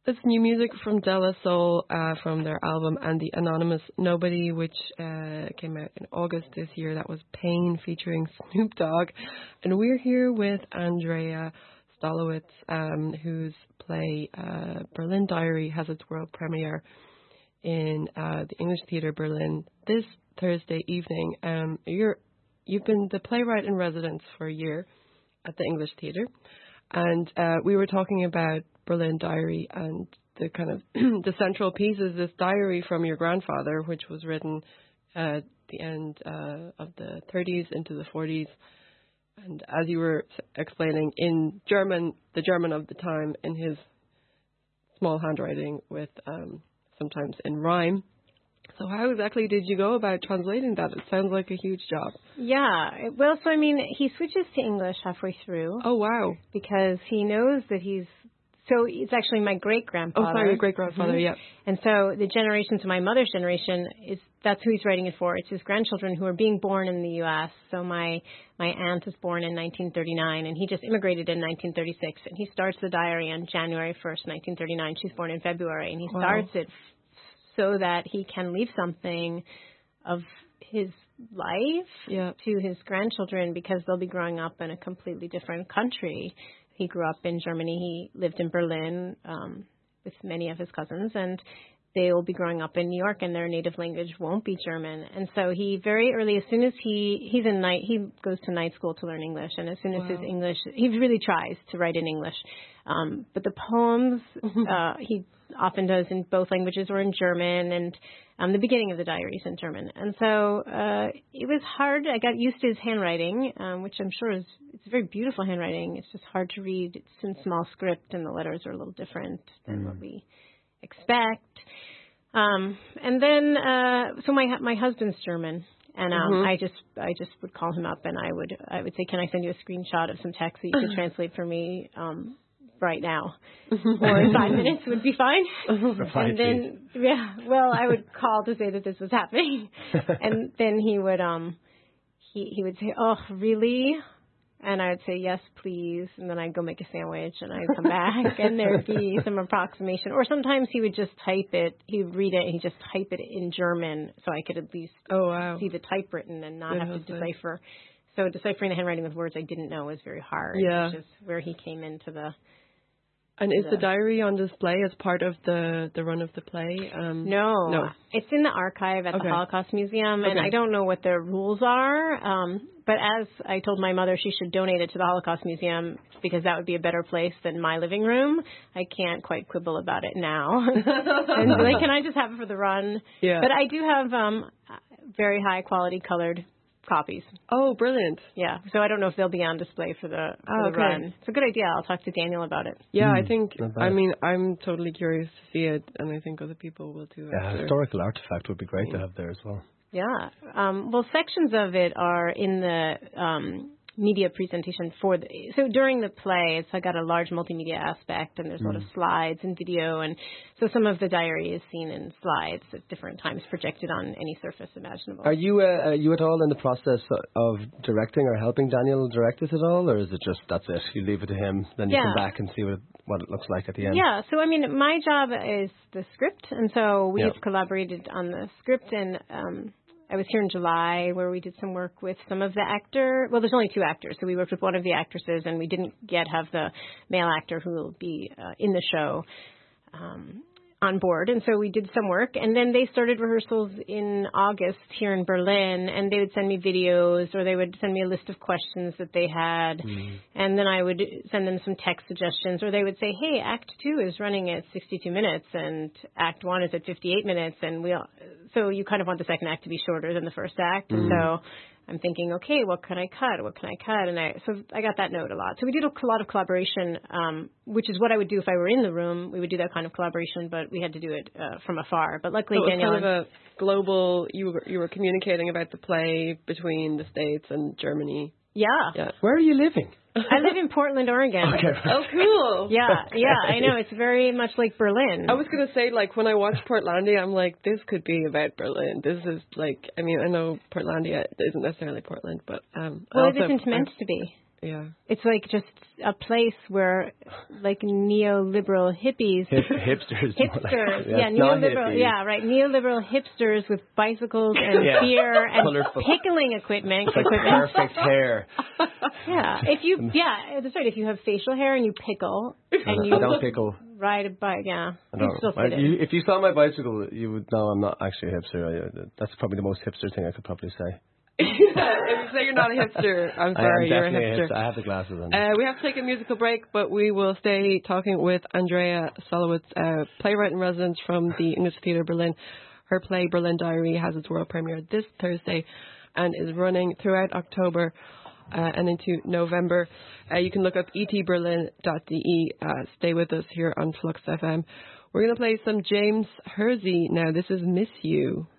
That's new music from De La Soul from their album And the Anonymous Nobody, which came out in August this year. That was Pain featuring Snoop Dogg. And we're here with Andrea Stolowitz, whose play Berlin Diary has its world premiere in the English Theatre Berlin this Thursday evening. You've been the playwright in residence for a year at the English Theatre. And we were talking about Berlin Diary, and the kind of the central piece is this diary from your grandfather, which was written at the end of the 30s into the 40s. And as you were explaining, in German, the German of the time, in his small handwriting with sometimes in rhyme. So how exactly did you go about translating that? It sounds like a huge job. Yeah. Well, so, I mean, he switches to English halfway through. Oh, wow. Because he knows that so it's actually my great-grandfather. Oh, sorry, your great-grandfather, mm-hmm. Yeah. And so the generation, so my mother's generation, that's who he's writing it for. It's his grandchildren who are being born in the U.S. So my aunt was born in 1939, and he just immigrated in 1936. And he starts the diary on January 1st, 1939. She's born in February. And he starts it so that he can leave something of his life to his grandchildren, because they'll be growing up in a completely different country. He grew up in Germany. He lived in Berlin with many of his cousins, and they will be growing up in New York, and their native language won't be German. And so he very early, as soon as he goes to night school to learn English, and as soon as his English, he really tries to write in English. But the poems he often does in both languages or in German, and the beginning of the diary is in German. And so it was hard. I got used to his handwriting, which I'm sure it's very beautiful handwriting. It's just hard to read. It's in small script, and the letters are a little different than what we expect. And then, so my husband's German, and I just would call him up, and I would say, can I send you a screenshot of some text that you could translate for me right now? Or in 5 minutes would be fine. And then, I would call to say that this was happening, and then he would say, oh, really? And I would say, yes, please. And then I'd go make a sandwich, and I'd come back, and there'd be some approximation. Or sometimes he would just type it. He would read it, and he'd just type it in German, so I could at least see the typewritten and not have to decipher. So deciphering the handwriting with words I didn't know was very hard, which is where he came into the... And is the diary on display as part of the run of the play? No. It's in the archive at the Holocaust Museum, and I don't know what their rules are. But as I told my mother, she should donate it to the Holocaust Museum, because that would be a better place than my living room. I can't quite quibble about it now. And like, can I just have it for the run? Yeah. But I do have very high quality colored copies. Oh, brilliant. Yeah. So I don't know if they'll be on display for the run. It's a good idea. I'll talk to Daniel about it. Yeah, I think, I'm totally curious to see it, and I think other people will too. Yeah, historical artifact would be great to have there as well. Yeah. Well, sections of it are in the media presentation so during the play, I got a large multimedia aspect, and there's a lot of slides and video, and so some of the diary is seen in slides at different times, projected on any surface imaginable. Are you at all in the process of directing or helping Daniel direct this at all, or is it just that's it? You leave it to him, then you come back and see what it looks like at the end? Yeah. So I mean, my job is the script, and so we've collaborated on the script, and I was here in July where we did some work with some of the well, there's only 2 actors, so we worked with one of the actresses, and we didn't yet have the male actor who will be in the show on board. And so we did some work, and then they started rehearsals in August here in Berlin, and they would send me videos, or they would send me a list of questions that they had, and then I would send them some text suggestions, or they would say, hey, Act 2 is running at 62 minutes, and Act 1 is at 58 minutes, and so you kind of want the second act to be shorter than the first act, and so I'm thinking, okay, what can I cut? And so I got that note a lot. So we did a lot of collaboration, which is what I would do if I were in the room. We would do that kind of collaboration, but we had to do it from afar. But luckily, Daniel... So it was kind of a global... You were communicating about the play between the States and Germany. Yeah. Where are you living? I live in Portland, Oregon. Okay. Oh, cool. Yeah, I know. It's very much like Berlin. I was going to say, like, when I watch Portlandia, I'm like, this could be about Berlin. This is like, I mean, I know Portlandia isn't necessarily Portland, but... Well, it isn't meant to be. Yeah. It's like just a place where like neoliberal hippies. Hipsters. Yeah, neoliberal. Yeah, right. Neoliberal hipsters with bicycles and beer and Colourful. pickling equipment. Like perfect hair. Yeah. That's right. If you have facial hair and you pickle and you I don't pickle. ride a bike, If you saw my bicycle, you would know I'm not actually a hipster. That's probably the most hipster thing I could probably say. If you say you're not a hipster, I'm sorry, you're a hipster. I have the glasses on. We have to take a musical break, but we will stay talking with Andrea Solowitz, playwright in residence from the English Theatre Berlin. Her play Berlin Diary has its world premiere this Thursday and is running throughout October and into November. You can look up etberlin.de. Stay with us here on Flux FM. We're going to play some James Hersey now. This is Miss You.